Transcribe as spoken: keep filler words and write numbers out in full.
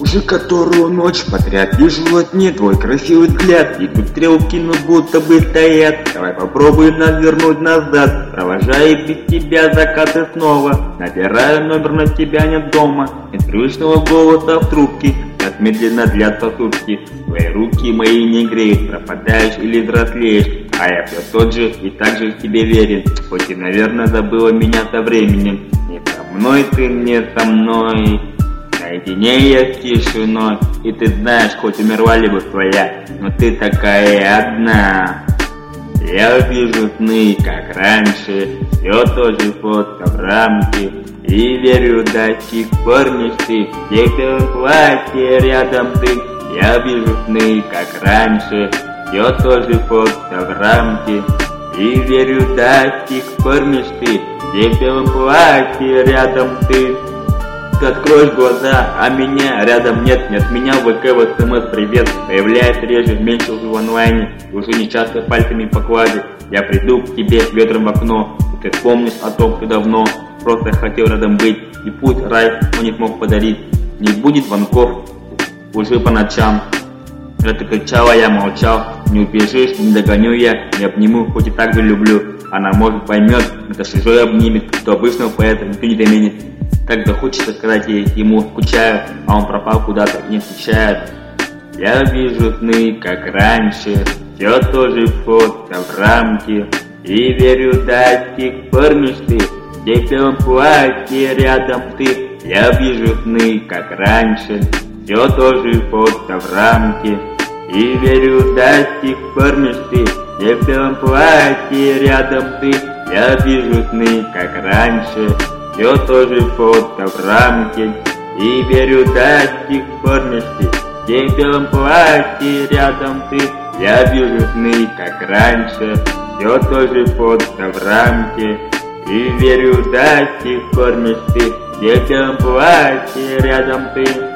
Уже которую ночь подряд вижу во тьме твой красивый взгляд. И тут стрелки, ну будто бы стоят. Давай попробуем нас вернуть назад. Провожаю без тебя закаты снова. Набираю номер, но тебя нет дома. Нет привычного голоса в трубке. Как медленно длятся сутки. Твои руки мои не греют. Пропадаешь или взрослеешь. А я все тот же и так же к тебе верен. Хоть и, наверное, забыла меня со временем. Не со мной ты, не со мной. Наедине я с тишиной. И ты знаешь, хоть умерла либо твоя, но ты такая одна. Я вижу сны, как раньше. Все тоже фотка в рамке. И верю до сих пор мечты. Где в белом платье рядом ты. Я вижу сны, как раньше. Все тоже фотка в рамке. И верю до сих пор мечты. Где в белом платье рядом ты. Ты откроешь глаза, а меня рядом нет. Нет меня в ВК, в СМС привет. Появляется реже, меньше в онлайне. Уже не часто пальцами по кладе. Я приду к тебе ветром в окно. И ты помнишь о том, что давно просто хотел рядом быть. И путь рай, но не смог подарить. Не будет звонков уже по ночам. Это кричала, я молчал. Не убежишь, не догоню я. Не обниму, хоть и так же люблю. Она может поймет, это чужой обнимет. Что обычного поэта никто не заменит. Так захочется сказать ей, ему скучаю, а он пропал куда-то и не отвечает. Я вижу сны, как раньше, все тоже фотка в рамке. И верю до сих пор мечты, где в белом платье рядом ты. Я вижу сны, как раньше, все тоже фотка в рамке. И верю до сих пор мечты, где в белом платье рядом ты. Я вижу сны, как раньше. Все тоже фотка в рамке. И верю до сих пор мечты. Где в белом платье рядом ты. Я вижу сны, как раньше. Все тоже фотка в рамке. И верю до сих пор мечты. Где в белом платье рядом ты.